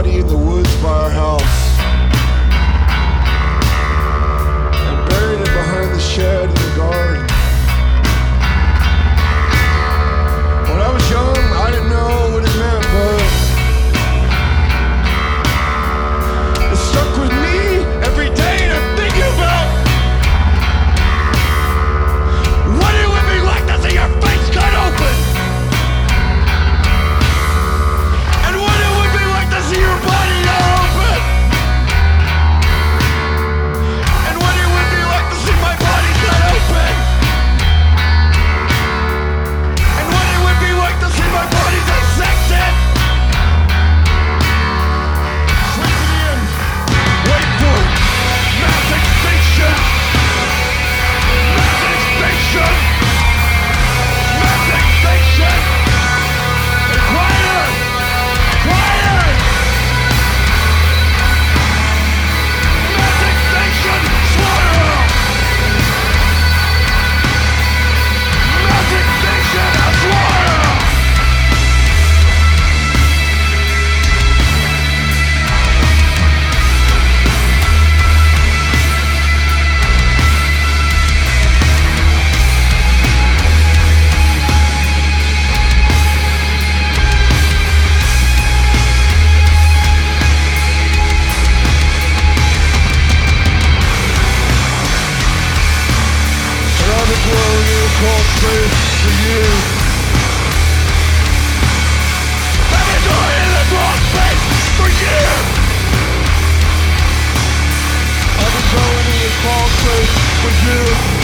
body in the woods by our house and buried it behind the shed in the garden. When I was young, I didn't know what it meant, but it stuck with me every day, and I'm thinking about what it would be like to see your face cut open, and what it would be like to see your body not open, and what it would be like to see my body cut open, and what it would be like to see my body dissected. Sleep it in. Wait for it. Mass extinction. Mass extinction. Mass extinction. And quieter. Quieter. Mass extinction. Slaughter. Mass extinction and slaughter. Around the globe, you call space for you. I've been going in the wrong space for years. I've been going in the wrong space for you.